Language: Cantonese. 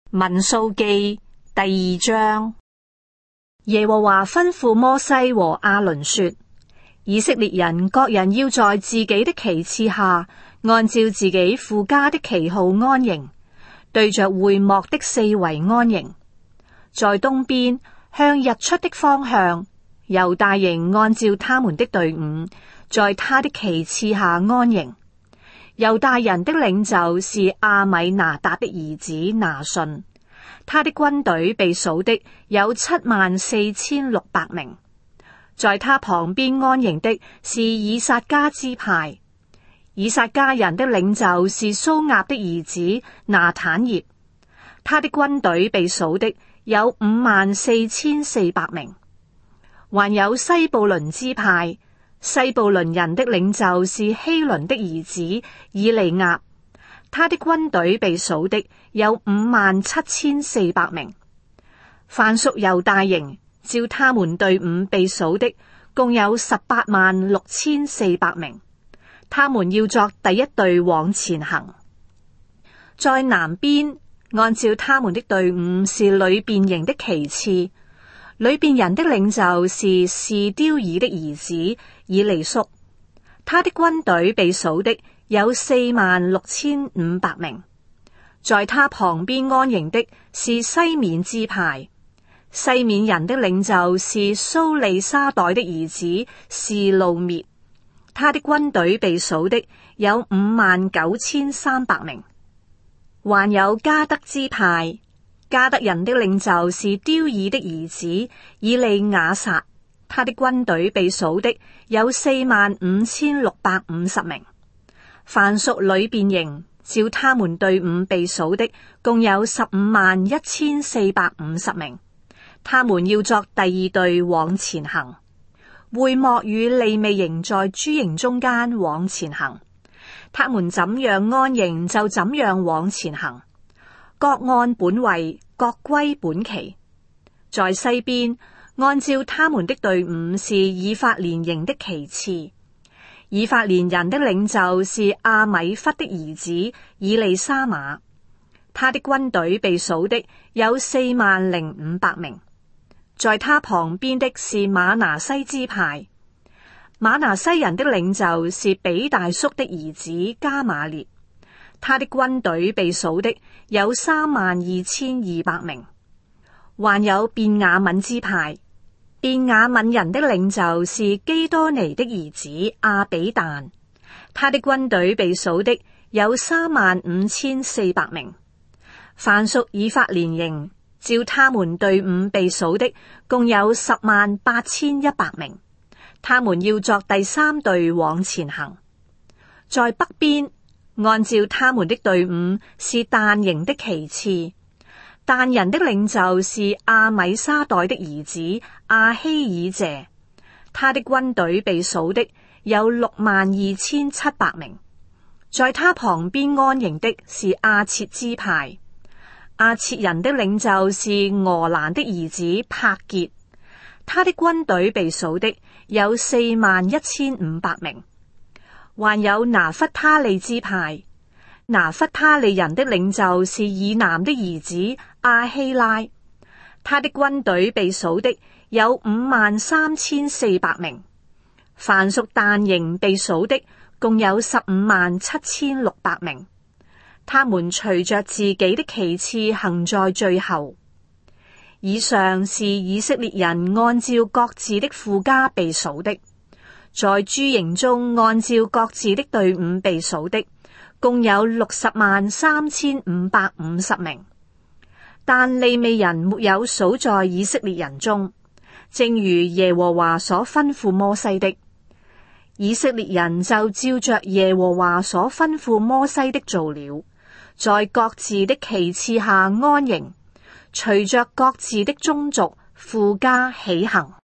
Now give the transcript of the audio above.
民數記第2章。耶和華吩咐摩西和亞倫說：以色列人各人要在自己的旗幟下，按照自己父家的旗號安營，對着會幕的四圍安營。在東邊向日出的方向，猶大營按照他們的隊伍，在他的旗幟下安營。猶大人的領袖是亞米拿達的兒子拿順，他的軍隊被數的有74600名。在他旁邊安營的是以薩迦支派，以薩迦人的領袖是蘇押的兒子拿坦業，他的軍隊被數的有54400名。還有西布倫支派，西布倫人的領袖是希倫的兒子以利押，他的軍隊被數的有57400名。凡屬猶大營，照他們隊伍被數的共有186400名。他們要作第一隊往前行。在南邊，按照他們的隊伍是流便營的旗幟，流便人的領袖是示丟爾的兒子以利宿，他的軍隊被數的有46500名。在他旁邊安營的是西面支派，西面人的領袖是蘇利沙代的兒子示路滅，他的軍隊被數的有59300名。還有迦得支派，迦得人的領袖是丟爾的兒子以利雅撒，他的軍隊被數的有45650名。凡屬流便營，照他們隊伍被數的共有151450名。他們要作第二隊往前行。會幕與利未營在諸營中間往前行，他們怎樣安營就怎樣往前行，各按本位，各歸本旗。在西邊，按照他們的隊伍是以法蓮營的旗幟，以法蓮人的領袖是阿米忽的兒子以利沙瑪，他的軍隊被數的有40500名。在他旁邊的是瑪拿西支派，瑪拿西人的領袖是比大叔的兒子迦瑪列，他的軍隊被數的有32200名。還有便雅憫支派，便雅憫人的領袖是基多尼的兒子亞比但，他的軍隊被數的有35400名。凡屬以法蓮營，照他們隊伍被數的共有108100名。他們要作第三隊往前行。在北邊，按照他們的隊伍是但營的旗幟，但人的領袖是阿米沙代的兒子阿希爾謝，他的軍隊被數的有62700名。在他旁邊安營的是亞設支派，亞設人的領袖是俄蘭的兒子帕結，他的軍隊被數的有41500名。還有拿弗他利支派，拿弗他利人的領袖是以南的兒子阿希拉，他的軍隊被數的有53400名。凡屬但營被數的共有157,600名。他們隨着自己的旗幟行在最後。以上是以色列人按照各自的父家被數的，在諸營中按照各自的隊伍被數的，共有603550名。但利未人沒有數在以色列人中，正如耶和華所吩咐摩西的。以色列人就照着耶和華所吩咐摩西的做了，在各自的旗幟下安營，隨着各自的宗族父家起行。